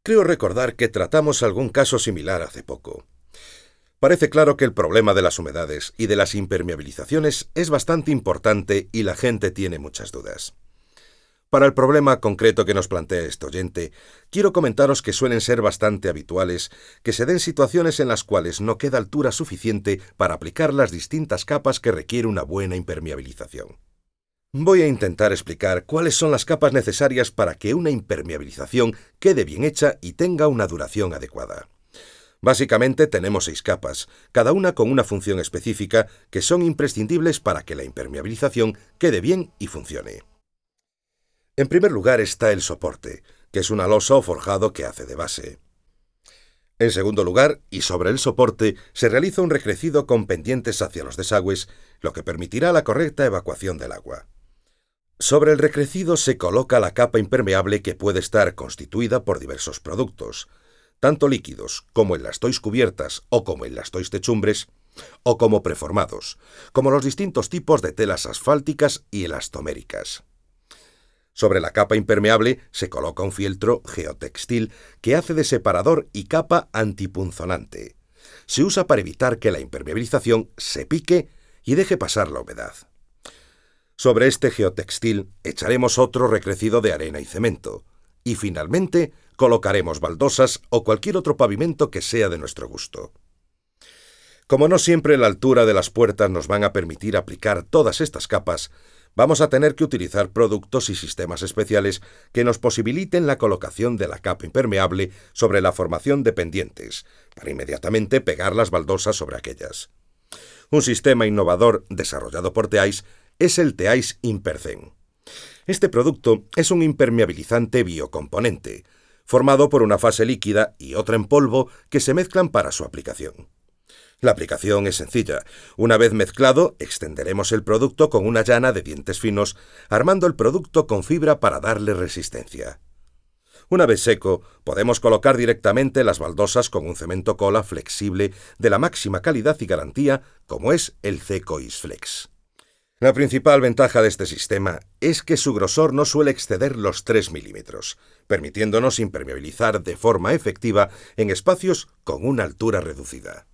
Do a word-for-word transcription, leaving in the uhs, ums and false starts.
Creo recordar que tratamos algún caso similar hace poco. Parece claro que el problema de las humedades y de las impermeabilizaciones es bastante importante y la gente tiene muchas dudas. Para el problema concreto que nos plantea este oyente, quiero comentaros que suelen ser bastante habituales que se den situaciones en las cuales no queda altura suficiente para aplicar las distintas capas que requiere una buena impermeabilización. Voy a intentar explicar cuáles son las capas necesarias para que una impermeabilización quede bien hecha y tenga una duración adecuada. Básicamente tenemos seis capas, cada una con una función específica que son imprescindibles para que la impermeabilización quede bien y funcione. En primer lugar está el soporte, que es una losa o forjado que hace de base. En segundo lugar, y sobre el soporte, se realiza un recrecido con pendientes hacia los desagües, lo que permitirá la correcta evacuación del agua. Sobre el recrecido se coloca la capa impermeable que puede estar constituida por diversos productos, tanto líquidos como en las tois cubiertas o como en las tois techumbres, o como preformados, como los distintos tipos de telas asfálticas y elastoméricas. Sobre la capa impermeable se coloca un fieltro geotextil que hace de separador y capa antipunzonante. Se usa para evitar que la impermeabilización se pique y deje pasar la humedad. Sobre este geotextil echaremos otro recrecido de arena y cemento, y finalmente colocaremos baldosas o cualquier otro pavimento que sea de nuestro gusto. Como no siempre la altura de las puertas nos van a permitir aplicar todas estas capas, vamos a tener que utilizar productos y sistemas especiales que nos posibiliten la colocación de la capa impermeable sobre la formación de pendientes, para inmediatamente pegar las baldosas sobre aquellas. Un sistema innovador desarrollado por Teais es el Teais Impercen. Este producto es un impermeabilizante biocomponente, formado por una fase líquida y otra en polvo que se mezclan para su aplicación. La aplicación es sencilla. Una vez mezclado, extenderemos el producto con una llana de dientes finos, armando el producto con fibra para darle resistencia. Una vez seco, podemos colocar directamente las baldosas con un cemento cola flexible de la máxima calidad y garantía, como es el C-Cois Flex. La principal ventaja de este sistema es que su grosor no suele exceder los tres milímetros, permitiéndonos impermeabilizar de forma efectiva en espacios con una altura reducida.